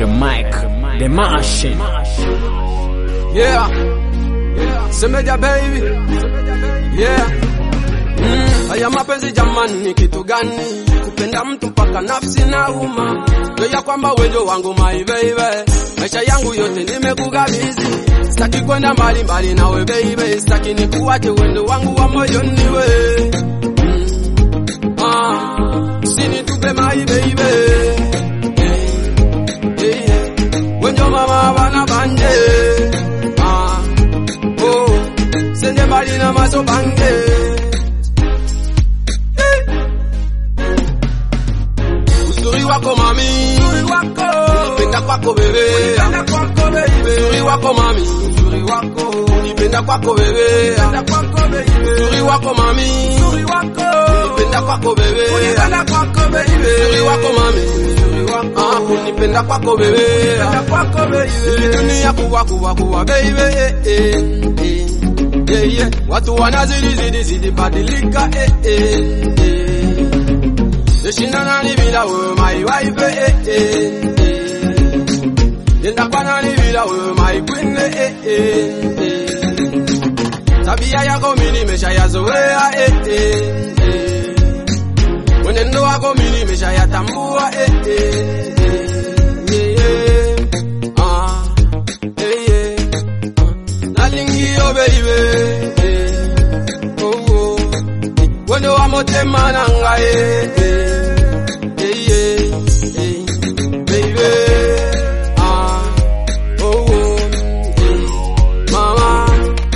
the mic, the machine. Yeah, Semeja baby. Yeah. Haya mapenzi jamani ni kitu gani? Kupenda mtu mpaka nafsi na uma. Wewe kwamba wewe wangu my baby. Maisha yangu yote nimekukabidhi. Sitaki kwenda mbali mbali na wewe baby. Sitaki nikuache wendo wangu wa moyoni wewe. Usinitupe my baby. Wenjo mama bana banje. Sende mbali na maso bange. Uzuri wako mami, uzuri wako, nipenda kwako bebe, nipenda kwako bebe. Uzuri wako mami, uzuri wako, nipenda kwako bebe, nipenda kwako bebe. Uzuri wako mami, uzuri wako, nipenda kwako bebe, nipenda kwako bebe. Uzuri wako mami, uzuri wako, nipenda kwako bebe, nipenda kwako bebe. Dunia kuwa baby. Yeah. Watu wanazidi badilika Deshinda nani bila wewe my wife Nenda kwa nani bila wewe my queen Tabia yako mimi nimeshayazoea Mwenendo wako mimi nimeshayatambua Nalingio baby Wendo wa motema nanga baby mama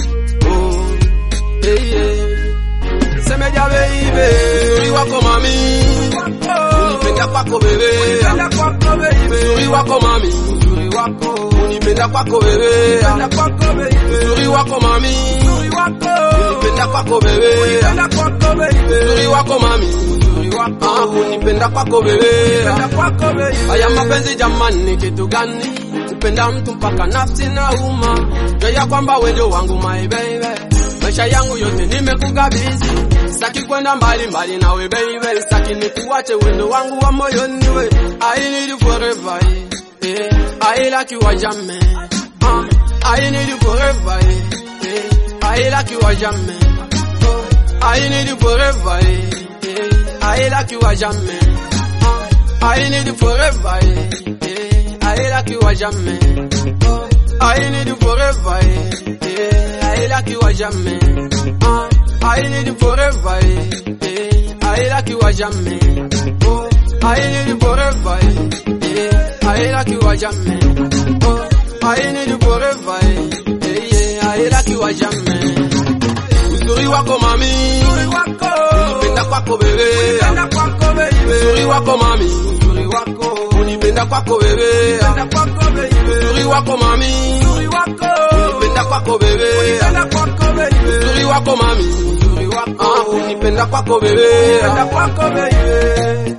Semeja baby uzuri wako mami unipenda kwako bebe uzuri wako mami uzuri wako unipenda kwako bebe uzuri wako mami uzuri wako unipenda kwako bebe uzuri wako mami uzuri wako unipenda kwako bebe haya mapenzi jamani ni kitu gani kupenda mtu mpaka nafsi na uma jua kwamba wewe wangu my baby maisha yangu yote nimekukabidhi sitaki kwenda mbali mbali na wewe baby sitaki nikuache wendo wangu wa moyoni wewe I need you forever I like you jamais I need you forever I like you jamais I need you forever I like you jamais I need you forever I like you jamais I need you forever I like you jamais I need you forever I like you jamais I need you forever I like you jamais I need you forever I like you jamais Uzuri wako mami uzuri wako unipenda kwako bebe unipenda kwako bebe uzuri wako mami uzuri wako unipenda kwako bebe unipenda kwako bebe uzuri wako mami uzuri wako unipenda kwako bebe unipenda kwako bebe uzuri wako mami uzuri wako unipenda kwako bebe unipenda kwako bebe